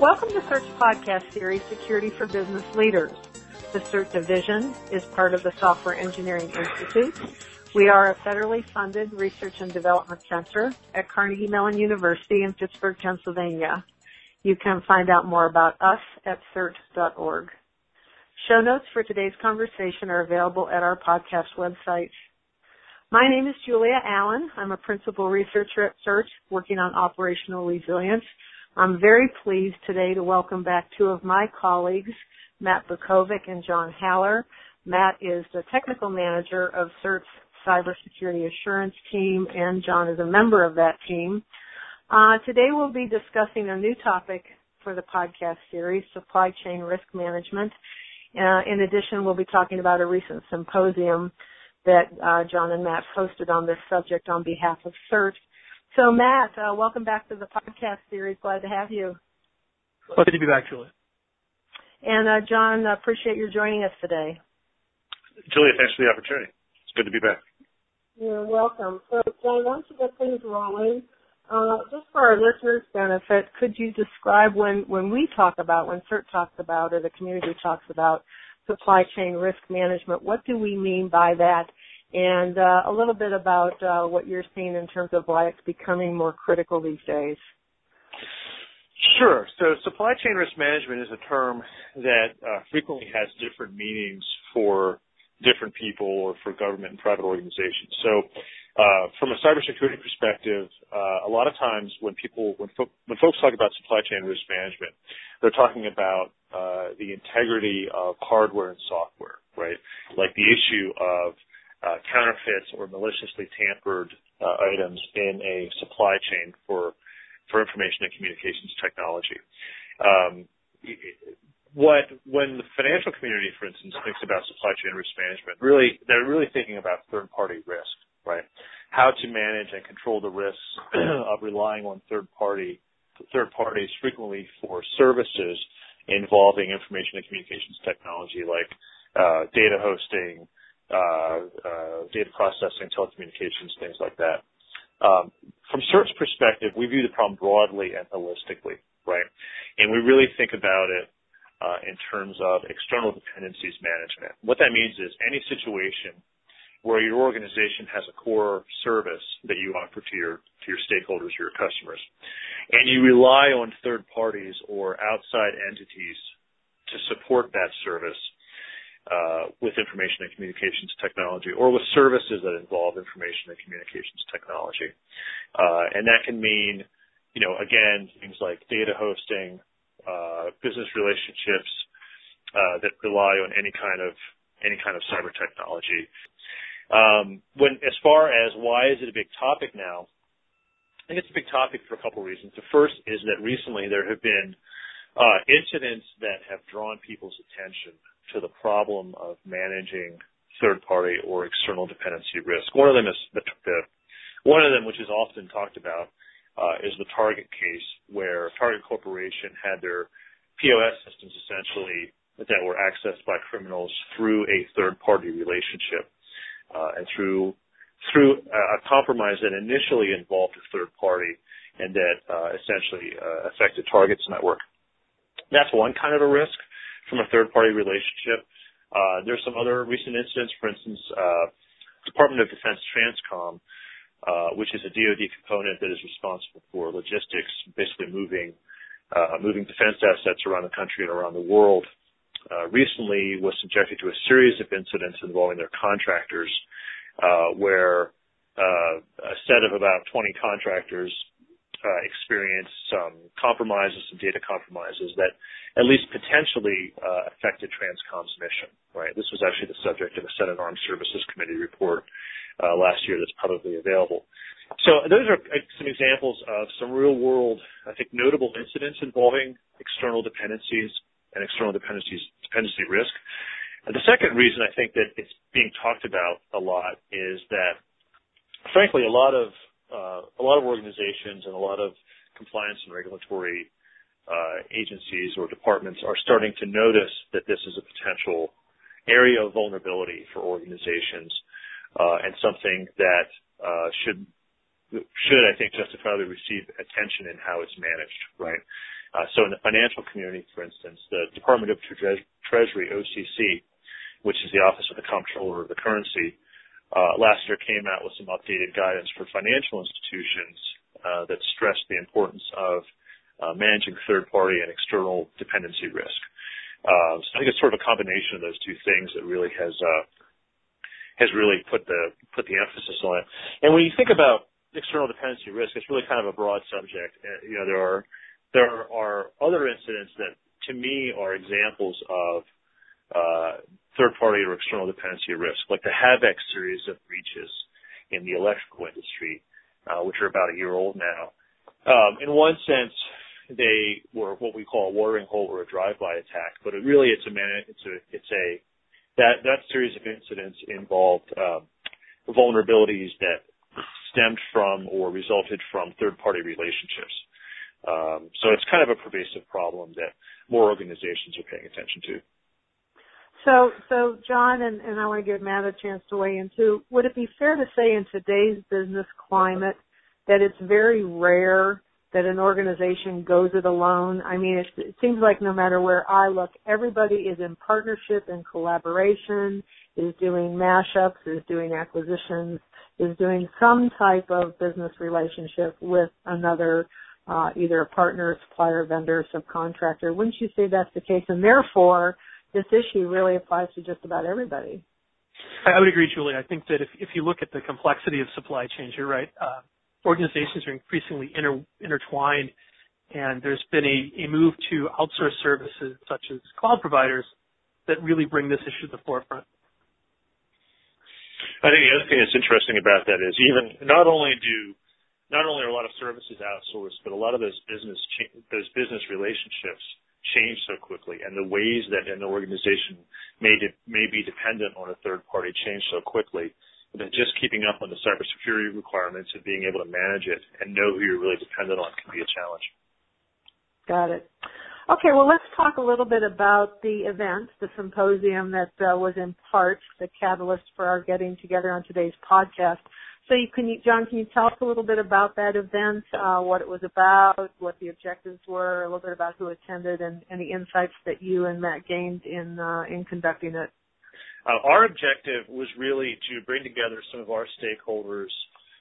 Welcome to CERT's podcast series, Security for Business Leaders. The CERT division is part of the Software Engineering Institute. We are a federally funded research and development center at Carnegie Mellon University in Pittsburgh, Pennsylvania. You can find out more about us at CERT.org. Show notes for today's conversation are available at our podcast website. My name is Julia Allen. I'm a principal researcher at CERT working on operational resilience. I'm very pleased today to welcome back two of my colleagues, Matt Bukovic and John Haller. Matt is the technical manager of CERT's cybersecurity assurance team, and John is a member of that team. Today we'll be discussing a new topic for the podcast series, supply chain risk management. In addition, we'll be talking about a recent symposium that John and Matt hosted on this subject on behalf of CERT. So, Matt, welcome back to the podcast series. Glad to have you. Well, good to be back, Julia. And, John, appreciate your joining us today. Julia, thanks for the opportunity. It's good to be back. You're welcome. So, John, once you get things rolling, just for our listeners' benefit, could you describe when CERT talks about, or the community talks about supply chain risk management, what do we mean by that? And a little bit about what you're seeing in terms of why it's becoming more critical these days. Sure. So supply chain risk management is a term that frequently has different meanings for different people or for government and private organizations. So from a cybersecurity perspective, a lot of times when folks talk about supply chain risk management, they're talking about the integrity of hardware and software, right? Like the issue of counterfeits or maliciously tampered items in a supply chain for information and communications technology. When the financial community, for instance, thinks about supply chain risk management, they're really thinking about third-party risk, right? How to manage and control the risks of relying on third parties frequently for services involving information and communications technology like data hosting, data processing, telecommunications, things like that. From CERT's perspective, we view the problem broadly and holistically, right? And we really think about it in terms of external dependencies management. What that means is any situation where your organization has a core service that you offer to your stakeholders, your customers, and you rely on third parties or outside entities to support that service with information and communications technology, or with services that involve information and communications technology. And that can mean, again, things like data hosting, business relationships that rely on any kind of cyber technology. As far as why is it a big topic now, I think it's a big topic for a couple of reasons. The first is that recently there have been incidents that have drawn people's attention to the problem of managing third-party or external dependency risk. One of them, which is often talked about, is the Target case, where Target Corporation had their POS systems essentially that were accessed by criminals through a third-party relationship and through a compromise that initially involved a third party and that essentially affected Target's network. That's one kind of a risk from a third-party relationship. There's some other recent incidents, for instance, Department of Defense Transcom, which is a DoD component that is responsible for logistics, basically moving defense assets around the country and around the world, recently was subjected to a series of incidents involving their contractors, where a set of about 20 contractors experienced some data compromises that at least potentially affected Transcom's mission, right? This was actually the subject of a Senate Armed Services Committee report last year that's publicly available. So those are some examples of some real-world, I think, notable incidents involving external dependencies and external dependency risk. And the second reason I think that it's being talked about a lot is that, frankly, a lot of organizations and a lot of compliance and regulatory agencies or departments are starting to notice that this is a potential area of vulnerability for organizations and something that should, I think, justifiably receive attention in how it's managed, right? So in the financial community, for instance, the Department of Treasury, OCC, which is the Office of the Comptroller of the Currency, last year came out with some updated guidance for financial institutions that stressed the importance of managing third-party and external dependency risk. So I think it's sort of a combination of those two things that really has really put the emphasis on it. And when you think about external dependency risk, it's really kind of a broad subject. There are other incidents that, to me, are examples of third-party or external dependency risk, like the Habeck series of breaches in the electrical industry, which are about a year old now. In one sense, they were what we call a watering hole or a drive-by attack, but that series of incidents involved vulnerabilities that stemmed from or resulted from third-party relationships. So it's kind of a pervasive problem that more organizations are paying attention to. So John, and I want to give Matt a chance to weigh in too, would it be fair to say in today's business climate that it's very rare that an organization goes it alone? I mean, it seems like no matter where I look, everybody is in partnership and collaboration, is doing mashups, is doing acquisitions, is doing some type of business relationship with another, either a partner, supplier, vendor, subcontractor. Wouldn't you say that's the case? And therefore, this issue really applies to just about everybody. I would agree, Julie. I think that if you look at the complexity of supply chains, you're right. Organizations are increasingly intertwined, and there's been a move to outsource services such as cloud providers that really bring this issue to the forefront. I think the other thing that's interesting about that is even not only are a lot of services outsourced, but a lot of those business relationships change so quickly, and the ways that an organization may be dependent on a third party change so quickly that just keeping up on the cybersecurity requirements and being able to manage it and know who you're really dependent on can be a challenge. Got it. Okay, well, let's talk a little bit about the event, the symposium that was in part the catalyst for our getting together on today's podcast. So John, can you tell us a little bit about that event, what it was about, what the objectives were, a little bit about who attended, and any insights that you and Matt gained in conducting it? Our objective was really to bring together some of our stakeholders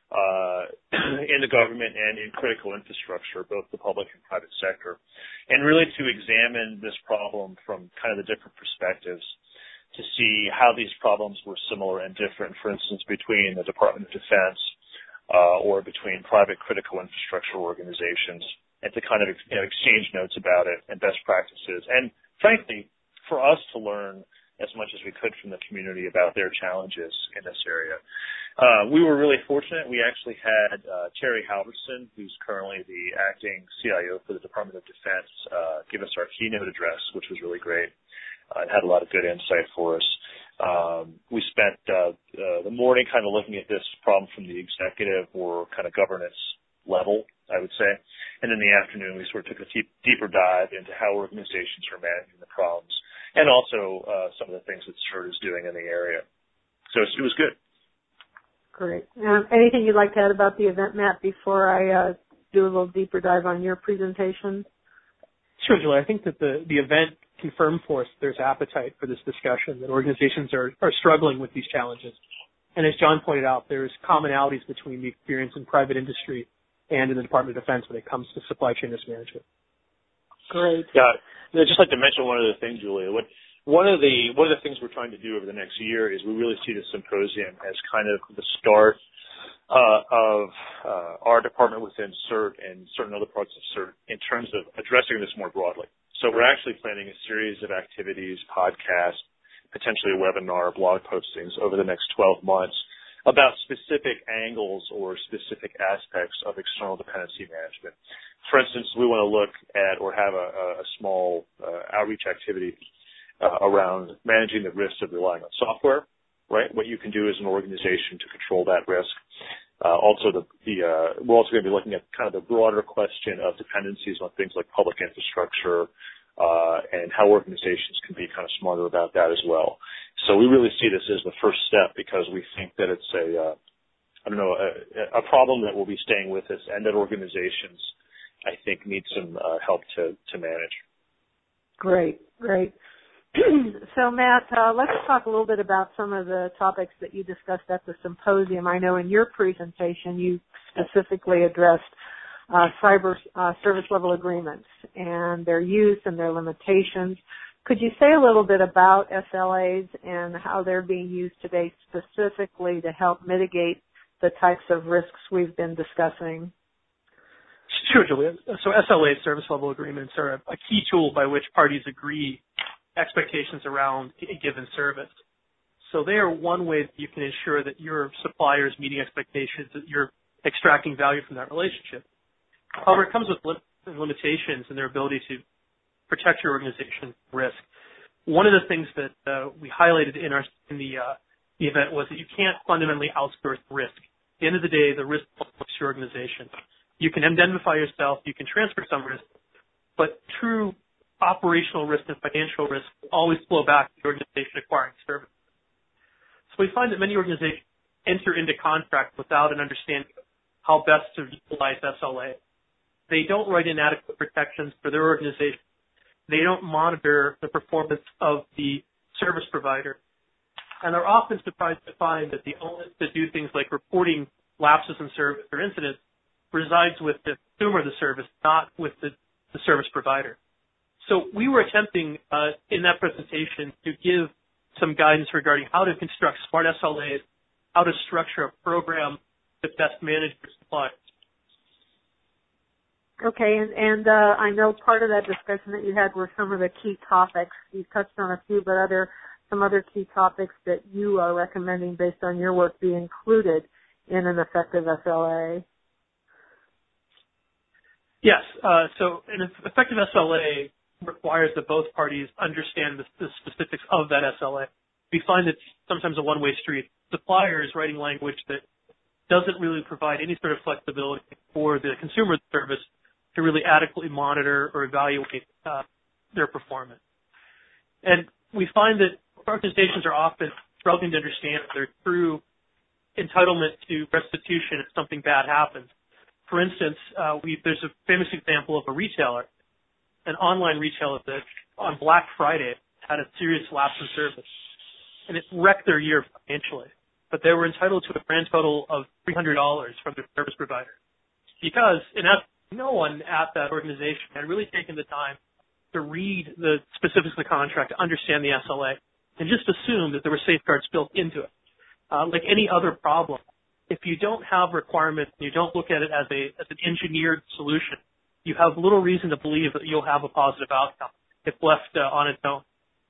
in the government and in critical infrastructure, both the public and private sector, and really to examine this problem from kind of the different perspectives, to see how these problems were similar and different, for instance, between the Department of Defense or between private critical infrastructure organizations, and to kind of exchange notes about it and best practices. And frankly, for us to learn as much as we could from the community about their challenges in this area. We were really fortunate. We actually had Terry Halverson, who's currently the acting CIO for the Department of Defense, give us our keynote address, which was really great. It had a lot of good insight for us. We spent the morning kind of looking at this problem from the executive or kind of governance level, I would say. And in the afternoon, we sort of took a deeper dive into how organizations are managing the problems, and also some of the things that CERT is doing in the area. So it was good. Great. Anything you'd like to add about the event, Matt, before I do a little deeper dive on your presentation? Sure, Julie. I think that the event confirmed for us there's appetite for this discussion, that organizations are struggling with these challenges. And as John pointed out, there's commonalities between the experience in private industry and in the Department of Defense when it comes to supply chain risk management. Great. Yeah, I'd just like to mention one other thing, Julia. One of the things we're trying to do over the next year is we really see the symposium as kind of the start of our department within CERT and certain other parts of CERT in terms of addressing this more broadly. So we're actually planning a series of activities, podcasts, potentially a webinar, blog postings over the next 12 months about specific angles or specific aspects of external dependency management. For instance, we want to look at or have a small outreach activity around managing the risks of relying on software, right? What you can do as an organization to control that risk. We're also going to be looking at kind of the broader question of dependencies on things like public infrastructure and how organizations can be kind of smarter about that as well. So we really see this as the first step because we think that it's a problem that will be staying with us and that organizations I think need some help to manage. Great. So Matt, let's talk a little bit about some of the topics that you discussed at the symposium. I know in your presentation you specifically addressed cyber service level agreements and their use and their limitations. Could you say a little bit about SLAs and how they're being used today specifically to help mitigate the types of risks we've been discussing? Sure, Julia. So SLA, service level agreements, are a key tool by which parties agree expectations around a given service. So they are one way that you can ensure that your supplier is meeting expectations, that you're extracting value from that relationship. However, it comes with limitations in their ability to protect your organization from risk. One of the things that we highlighted in the event was that you can't fundamentally outsource risk. At the end of the day, the risk belongs to your organization. You can indemnify yourself, you can transfer some risk, but true operational risk and financial risk always flow back to the organization acquiring service. So we find that many organizations enter into contracts without an understanding of how best to utilize SLA. They don't write in adequate protections for their organization. They don't monitor the performance of the service provider. And they're often surprised to find that the onus to do things like reporting lapses in service or incidents resides with the consumer of the service, not with the service provider. So we were attempting in that presentation to give some guidance regarding how to construct smart SLAs, how to structure a program to best manage your suppliers. Okay, and I know part of that discussion that you had were some of the key topics. You touched on a few, but some other key topics that you are recommending based on your work be included in an effective SLA. Yes. So an effective SLA requires that both parties understand the specifics of that SLA. We find it's sometimes a one-way street. Suppliers writing language that doesn't really provide any sort of flexibility for the consumer of the service to really adequately monitor or evaluate their performance. And we find that organizations are often struggling to understand their true entitlement to restitution if something bad happens. For instance, there's a famous example of a retailer, an online retailer that on Black Friday had a serious lapse in service, and it wrecked their year financially. But they were entitled to a grand total of $300 from their service provider because, in essence, no one at that organization had really taken the time to read the specifics of the contract, to understand the SLA, and just assume that there were safeguards built into it. Like any other problem, if you don't have requirements and you don't look at it as an engineered solution, you have little reason to believe that you'll have a positive outcome if left on its own.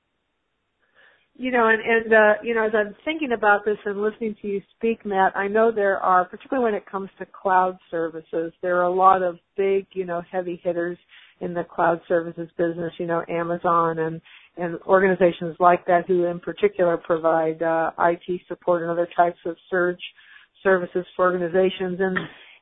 You know, and as I'm thinking about this and listening to you speak, Matt, I know there are, particularly when it comes to cloud services, there are a lot of big, heavy hitters in the cloud services business, Amazon and organizations like that who in particular provide IT support and other types of surge services for organizations. And,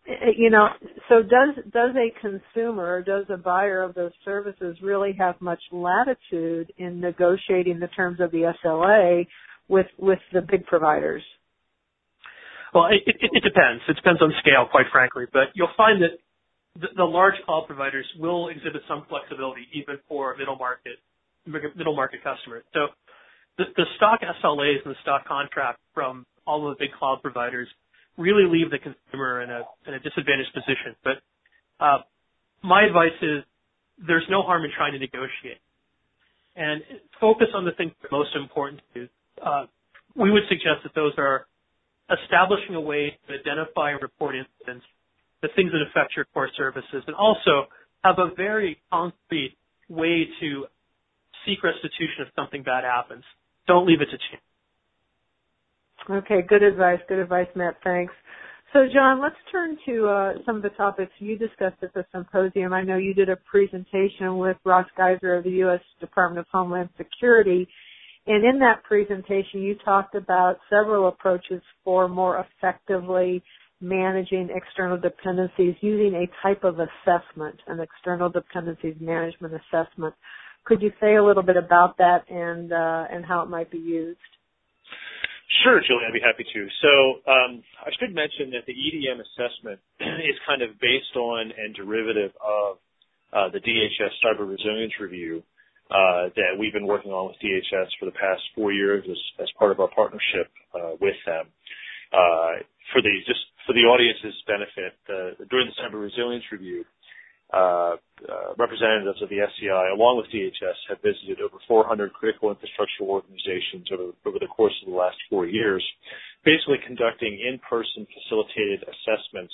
so does a consumer, does a buyer of those services really have much latitude in negotiating the terms of the SLA with the big providers? Well, it depends. It depends on scale, quite frankly. But you'll find that the large cloud providers will exhibit some flexibility even for middle market customers. So the stock SLAs and the stock contract from all of the big cloud providers really leave the consumer in a disadvantaged position. But my advice is there's no harm in trying to negotiate. And focus on the things that are most important to you. We would suggest that those are establishing a way to identify and report incidents, the things that affect your core services, and also have a very concrete way to seek restitution if something bad happens. Don't leave it to chance. Okay, good advice, Matt. Thanks. So, John, let's turn to some of the topics you discussed at the symposium. I know you did a presentation with Ross Geiser of the U.S. Department of Homeland Security, and in that presentation you talked about several approaches for more effectively managing external dependencies using a type of assessment, an external dependencies management assessment. Could you say a little bit about that and how it might be used? Sure, Julie, I'd be happy to. So I should mention that the EDM assessment is kind of based on and derivative of the DHS Cyber Resilience Review that we've been working on with DHS for the past 4 years as part of our partnership with them. For the audience's benefit, during the Cyber Resilience Review, representatives of the SCI, along with DHS, have visited over 400 critical infrastructure organizations over the course of the last 4 years, basically conducting in-person facilitated assessments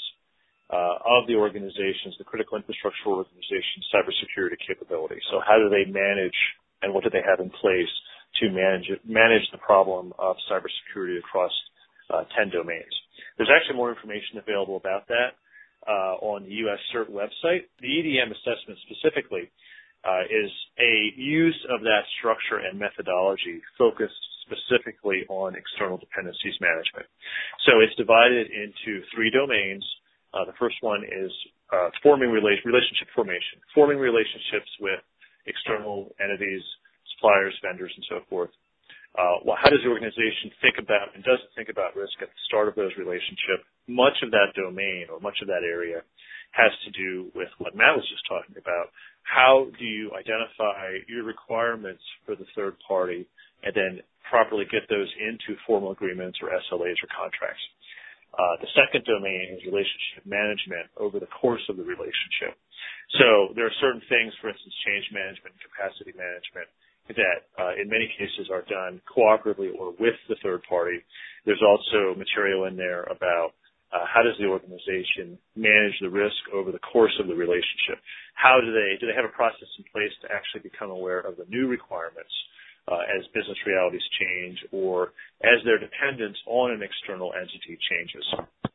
of the organizations, the critical infrastructure organizations' cybersecurity capability. So how do they manage and what do they have in place to manage the problem of cybersecurity across 10 domains? There's actually more information available about that on the U.S. CERT website. The EDM assessment specifically is a use of that structure and methodology focused specifically on external dependencies management. So it's divided into 3 domains. The first one is relationship formation, forming relationships with external entities, suppliers, vendors, and so forth. How does the organization think about and doesn't think about risk at the start of those relationships? Much of that domain or much of that area has to do with what Matt was just talking about. How do you identify your requirements for the third party and then properly get those into formal agreements or SLAs or contracts? The second domain is relationship management over the course of the relationship. So there are certain things, for instance, change management and capacity management, that in many cases are done cooperatively or with the third party. There's also material in there about how does the organization manage the risk over the course of the relationship? How do they have a process in place to actually become aware of the new requirements as business realities change or as their dependence on an external entity changes?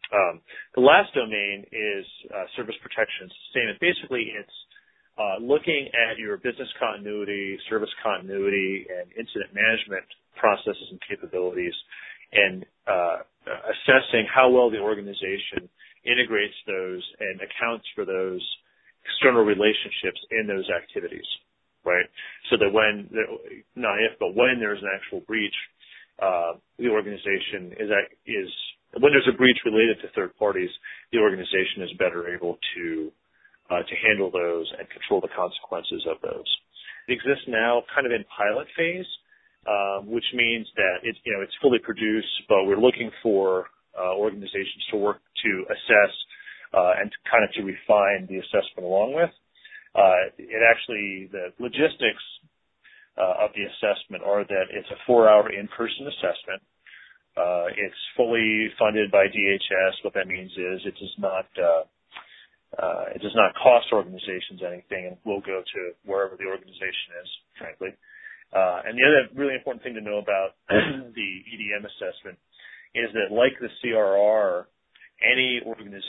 The last domain is service protection and sustainment. Basically, it's looking at your business continuity, service continuity, and incident management processes and capabilities, and assessing how well the organization integrates those and accounts for those external relationships in those activities, right? So that when there's an actual breach, the organization when there's a breach related to third parties, the organization is better able to handle those and control the consequences of those. It exists now kind of in pilot phase, which means that it's fully produced, but we're looking for organizations to work to assess and kind of to refine the assessment along with. The logistics of the assessment are that it's a 4-hour in-person assessment. It's fully funded by DHS. What that means is it does not cost organizations anything and will go to wherever the organization is, frankly. And the other really important thing to know about the EDM assessment is that, like the CRR, any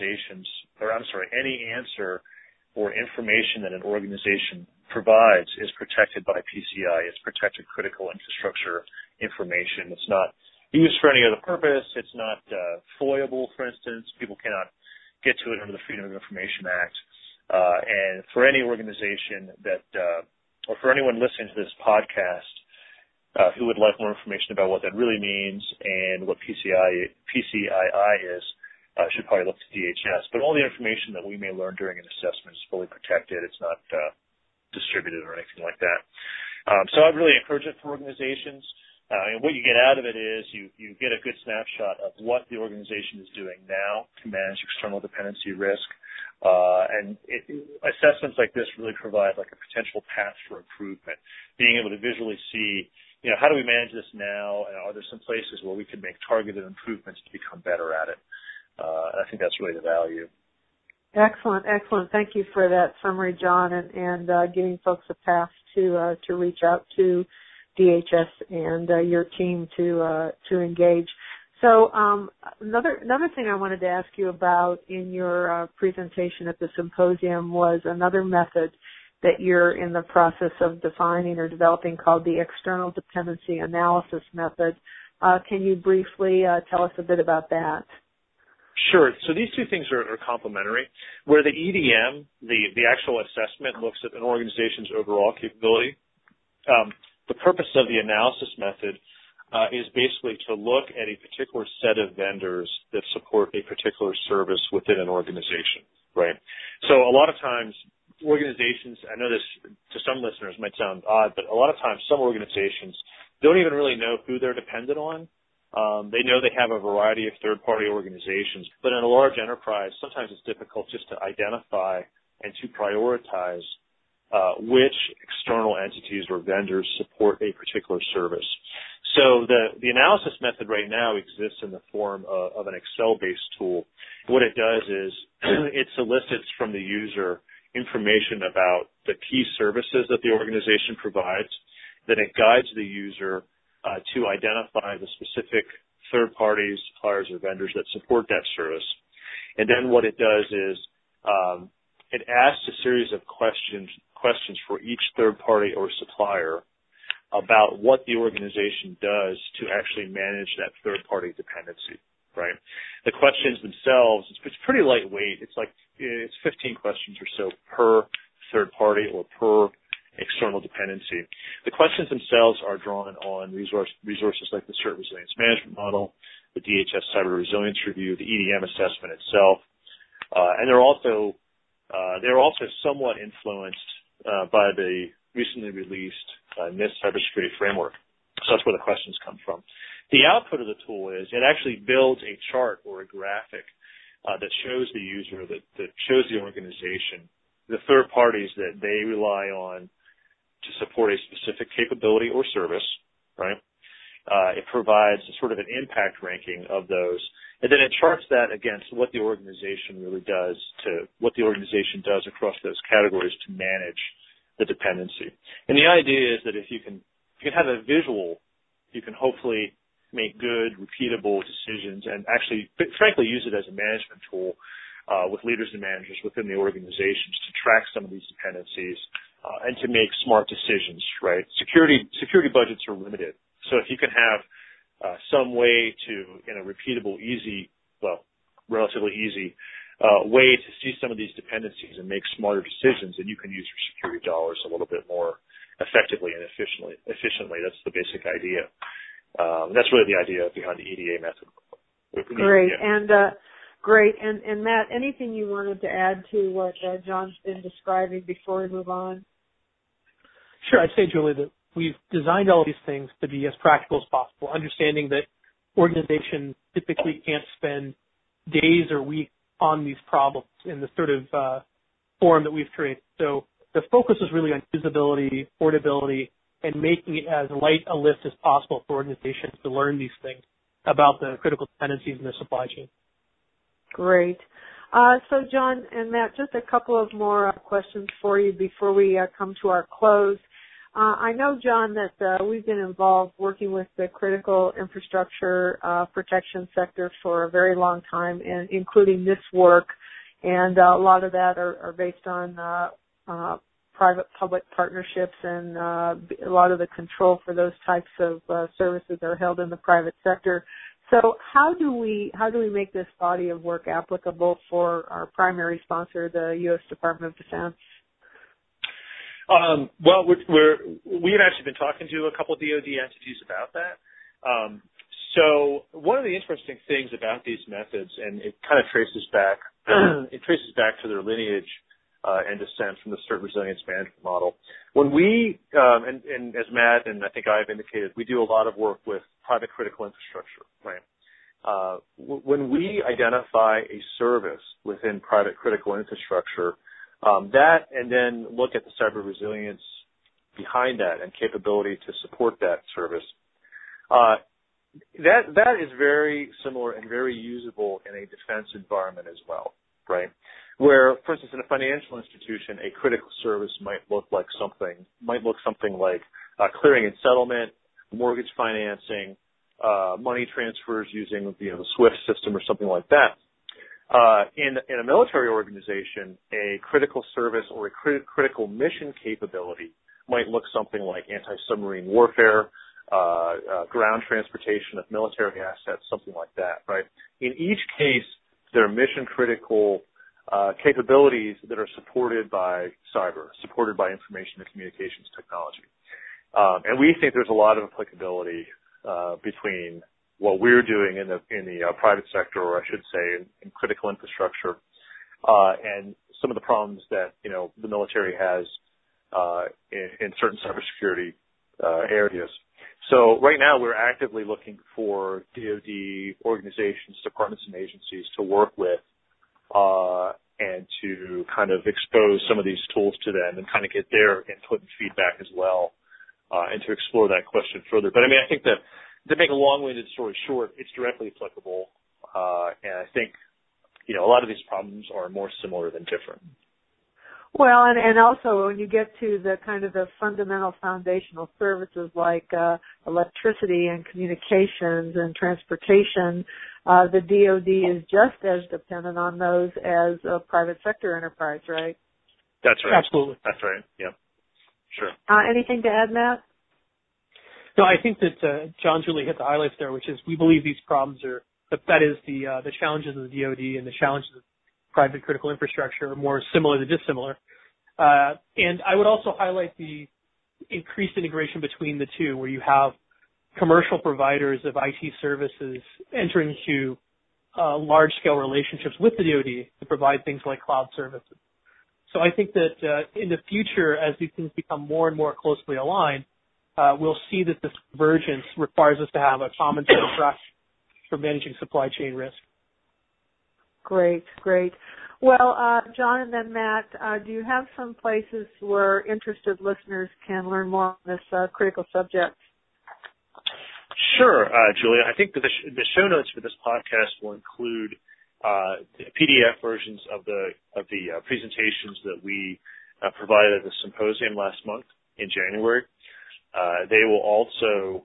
answer or information that an organization provides is protected by PCI. It's protected critical infrastructure information. It's not used for any other purpose. It's not FOIable, for instance. People cannot get to it under the Freedom of Information Act. And for any organization or for anyone listening to this podcast who would like more information about what that really means and what PCI is, should probably look to DHS. But all the information that we may learn during an assessment is fully protected. It's not distributed or anything like that. So I'd really encourage it for organizations. And what you get out of it is you get a good snapshot of what the organization is doing now to manage external dependency risk. Assessments like this really provide like a potential path for improvement, being able to visually see, how do we manage this now? And are there some places where we can make targeted improvements to become better at it? I think that's really the value. Excellent. Thank you for that summary, John, and giving folks a path to reach out to DHS and your team to engage. So another thing I wanted to ask you about in your presentation at the symposium was another method that you're in the process of defining or developing called the external dependency analysis method. Can you briefly tell us a bit about that? Sure. So these two things are complementary. Where the EDM, the actual assessment, looks at an organization's overall capability, the purpose of the analysis method is basically to look at a particular set of vendors that support a particular service within an organization, right? So a lot of times organizations, I know this to some listeners might sound odd, but a lot of times some organizations don't even really know who they're dependent on. They know they have a variety of third-party organizations, but in a large enterprise, sometimes it's difficult just to identify and to prioritize which external entities or vendors support a particular service. So the analysis method right now exists in the form of an Excel-based tool. What it does is it solicits from the user information about the key services that the organization provides. Then it guides the user to identify the specific third parties, suppliers, or vendors that support that service. And then what it does is it asks a series of questions for each third party or supplier about what the organization does to actually manage that third party dependency, right? The questions themselves, it's pretty lightweight. It's 15 questions or so per third party or per external dependency. The questions themselves are drawn on resources like the CERT Resilience Management Model, the DHS Cyber Resilience Review, the EDM assessment itself, and they're also somewhat influenced by the recently released NIST cybersecurity framework. So that's where the questions come from. The output of the tool is it actually builds a chart or a graphic that shows the user, that shows the organization, the third parties that they rely on to support a specific capability or service, right? It provides a sort of an impact ranking of those, and then it charts that against what the organization really does across those categories to manage the dependency. And the idea is that if you can have a visual, you can hopefully make good, repeatable decisions and actually, frankly, use it as a management tool with leaders and managers within the organizations to track some of these dependencies and to make smart decisions, right? Security budgets are limited. So if you can have some way to, in a repeatable, relatively easy way to see some of these dependencies and make smarter decisions, and you can use your security dollars a little bit more effectively and efficiently. That's the basic idea. That's really the idea behind the EDA method. Great. And Matt, anything you wanted to add to what John's been describing before we move on? Sure. I'd say, Julie, that we've designed all these things to be as practical as possible, understanding that organizations typically can't spend days or weeks on these problems in the sort of form that we've created. So the focus is really on usability, portability, and making it as light a lift as possible for organizations to learn these things about the critical dependencies in their supply chain. Great. So John and Matt, just a couple of more questions for you before we come to our close. I know, John, that we've been involved working with the critical infrastructure protection sector for a very long time, and including this work, and a lot of that are based on private-public partnerships, and a lot of the control for those types of services are held in the private sector. So how do we make this body of work applicable for our primary sponsor, the U.S. Department of Defense? Well, we've actually been talking to a couple of DoD entities about that. So one of the interesting things about these methods, and it kind of traces back to their lineage and descent from the CERT Resilience Management Model. When we, and as Matt and I think I've indicated, we do a lot of work with private critical infrastructure, right? When we identify a service within private critical infrastructure, that and then look at the cyber resilience behind that and capability to support that service, that is very similar and very usable in a defense environment as well, right? Where, for instance, in a financial institution, a critical service might look something like clearing and settlement, mortgage financing, money transfers using the SWIFT system or something like that. In a military organization, a critical service or a critical mission capability might look something like anti-submarine warfare, ground transportation of military assets, something like that, right? In each case, there are mission-critical capabilities that are supported by cyber, supported by information and communications technology. And we think there's a lot of applicability between what we're doing in the private sector, or I should say, in critical infrastructure, and some of the problems that the military has in certain cybersecurity areas. So right now, we're actively looking for DoD organizations, departments, and agencies to work with and to kind of expose some of these tools to them and kind of get their input and feedback as well, and to explore that question further. But I mean, I think that to make a long-winded story short, it's directly applicable, and I think a lot of these problems are more similar than different. Well, and also when you get to the kind of the fundamental foundational services like electricity and communications and transportation, the DoD is just as dependent on those as a private sector enterprise, right? That's right. Absolutely. That's right. Yeah. Sure. Anything to add, Matt? No, I think that John's really hit the highlights there, which is we believe these problems that is the challenges of the DoD and the challenges of private critical infrastructure are more similar than dissimilar. And I would also highlight the increased integration between the two, where you have commercial providers of IT services entering into large-scale relationships with the DoD to provide things like cloud services. So I think that in the future, as these things become more and more closely aligned, we'll see that this convergence requires us to have a common set of practices for managing supply chain risk. Great. Well, John and then Matt, do you have some places where interested listeners can learn more on this critical subject? Sure, Julia. I think that the show notes for this podcast will include PDF versions of the presentations that we provided at the symposium last month in January. They will also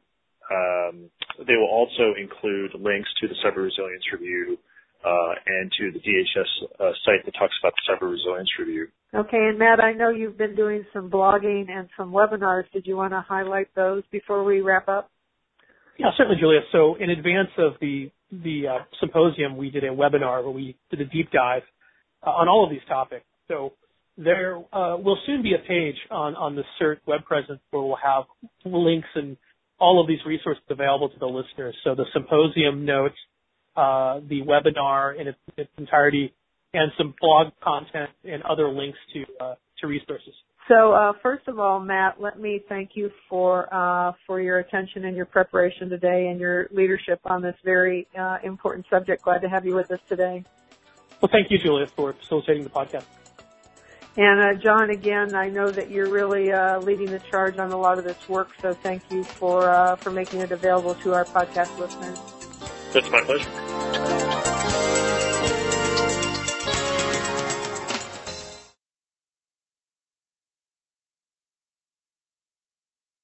include links to the Cyber Resilience Review and to the DHS site that talks about the Cyber Resilience Review. Okay, and Matt, I know you've been doing some blogging and some webinars. Did you want to highlight those before we wrap up? Yeah, certainly, Julia. So in advance of the symposium, we did a webinar where we did a deep dive on all of these topics. So there will soon be a page on the CERT web presence where we'll have links and all of these resources available to the listeners. So the symposium notes, the webinar in its entirety, and some blog content and other links to resources. So first of all, Matt, let me thank you for your attention and your preparation today and your leadership on this very important subject. Glad to have you with us today. Well, thank you, Julia, for facilitating the podcast. And John, again, I know that you're really leading the charge on a lot of this work, so thank you for making it available to our podcast listeners. That's my pleasure.